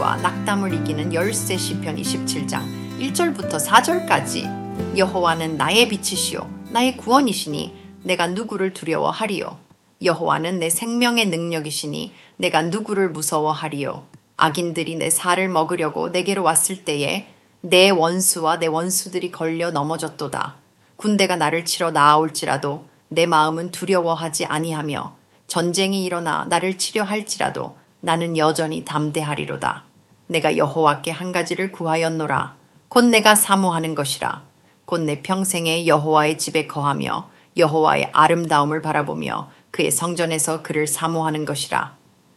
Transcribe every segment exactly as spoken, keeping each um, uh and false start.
두려움과 낙담을 이기는 열쇠 시편 이십칠 장 일 절부터 사 절까지 여호와는 나의 빛이시요 나의 구원이시니 내가 누구를 두려워하리요. 여호와는 내 생명의 능력이시니 내가 누구를 무서워하리요. 악인들이 내 살을 먹으려고 내게로 왔을 때에 내 원수와 내 원수들이 걸려 넘어졌도다. 군대가 나를 치러 나아올지라도 내 마음은 두려워하지 아니하며 전쟁이 일어나 나를 치려 할지라도 나는 여전히 담대하리로다. 내가 여호와께 한 가지를 구하였노라. 곧 내가 사모하는 것이라. 곧 내 평생에 여호와의 집에 거하며 여호와의 아름다움을 바라보며 그의 성전에서 그를 사모하는 것이라.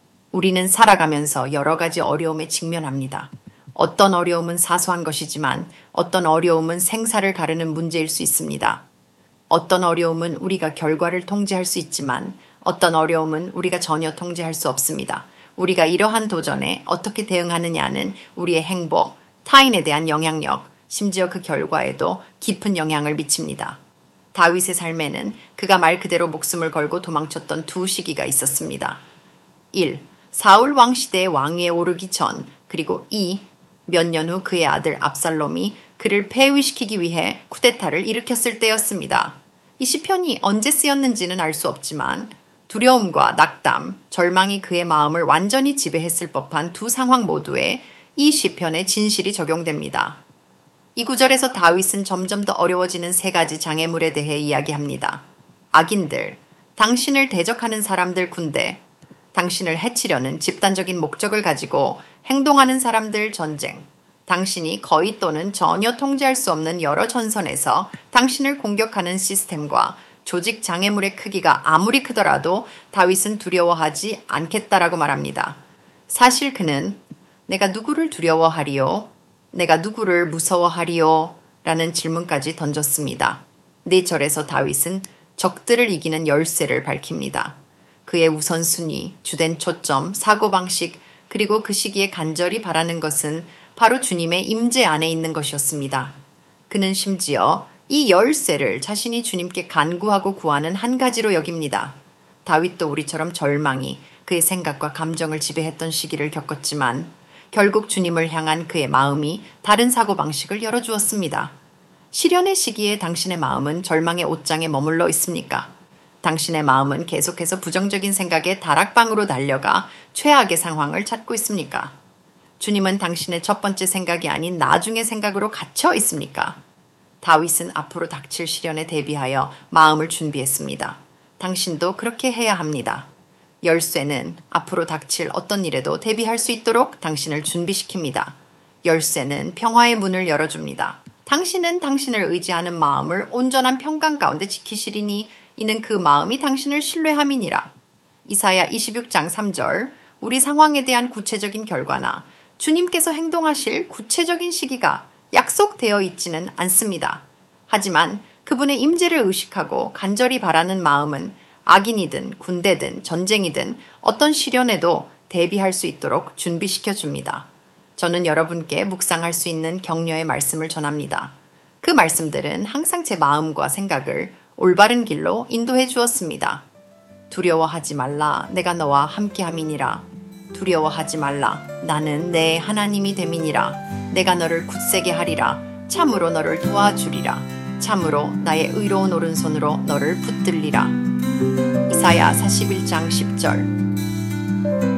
우리는 살아가면서 여러 가지 어려움에 직면합니다. 어떤 어려움은 사소한 것이지만 어떤 어려움은 생사를 가르는 문제일 수 있습니다. 어떤 어려움은 우리가 결과를 통제할 수 있지만 어떤 어려움은 우리가 전혀 통제할 수 없습니다. 우리가 이러한 도전에 어떻게 대응하느냐는 우리의 행복, 타인에 대한 영향력, 심지어 그 결과에도 깊은 영향을 미칩니다. 다윗의 삶에는 그가 말 그대로 목숨을 걸고 도망쳤던 두 시기가 있었습니다. 일. 사울 왕 시대의 왕위에 오르기 전, 그리고 이. 몇 년 후 그의 아들 압살롬이 그를 폐위시키기 위해 쿠데타를 일으켰을 때였습니다. 이 시편이 언제 쓰였는지는 알 수 없지만 두려움과 낙담, 절망이 그의 마음을 완전히 지배했을 법한 두 상황 모두에 이 시편의 진실이 적용됩니다. 이 구절에서 다윗은 점점 더 어려워지는 세 가지 장애물에 대해 이야기합니다. 악인들, 당신을 대적하는 사람들 군대, 당신을 해치려는 집단적인 목적을 가지고 행동하는 사람들 전쟁, 당신이 거의 또는 전혀 통제할 수 없는 여러 전선에서 당신을 공격하는 시스템과 조직 장애물의 크기가 아무리 크더라도 다윗은 두려워하지 않겠다라고 말합니다. 사실 그는 내가 누구를 두려워하리요? 내가 누구를 무서워하리요? 라는 질문까지 던졌습니다. 네 절에서 다윗은 적들을 이기는 열쇠를 밝힙니다. 그의 우선순위, 주된 초점, 사고방식, 그리고 그 시기에 간절히 바라는 것은 바로 주님의 임재 안에 있는 것이었습니다. 그는 심지어 이 열쇠를 자신이 주님께 간구하고 구하는 한 가지로 여깁니다. 다윗도 우리처럼 절망이 그의 생각과 감정을 지배했던 시기를 겪었지만 결국 주님을 향한 그의 마음이 다른 사고방식을 열어주었습니다. 시련의 시기에 당신의 마음은 절망의 옷장에 머물러 있습니까? 당신의 마음은 계속해서 부정적인 생각에 다락방으로 달려가 최악의 상황을 찾고 있습니까? 주님은 당신의 첫 번째 생각이 아닌 나중의 생각으로 갇혀 있습니까? 다윗은 앞으로 닥칠 시련에 대비하여 마음을 준비했습니다. 당신도 그렇게 해야 합니다. 열쇠는 앞으로 닥칠 어떤 일에도 대비할 수 있도록 당신을 준비시킵니다. 열쇠는 평화의 문을 열어줍니다. 당신은 당신을 의지하는 마음을 온전한 평강 가운데 지키시리니 이는 그 마음이 당신을 신뢰함이니라. 이사야 이십육 장 삼 절. 우리 상황에 대한 구체적인 결과나 주님께서 행동하실 구체적인 시기가 약속되어 있지는 않습니다. 하지만 그분의 임재를 의식하고 간절히 바라는 마음은 악인이든 군대든 전쟁이든 어떤 시련에도 대비할 수 있도록 준비시켜 줍니다. 저는 여러분께 묵상할 수 있는 격려의 말씀을 전합니다. 그 말씀들은 항상 제 마음과 생각을 올바른 길로 인도해 주었습니다. 두려워하지 말라. 내가 너와 함께함이니라. 두려워하지 말라. 나는 내 하나님이 됨이니라. 내가 너를 굳세게 하리라. 참으로 너를 도와주리라. 참으로 나의 의로운 오른손으로 너를 붙들리라. 이사야 사십일 장 십 절.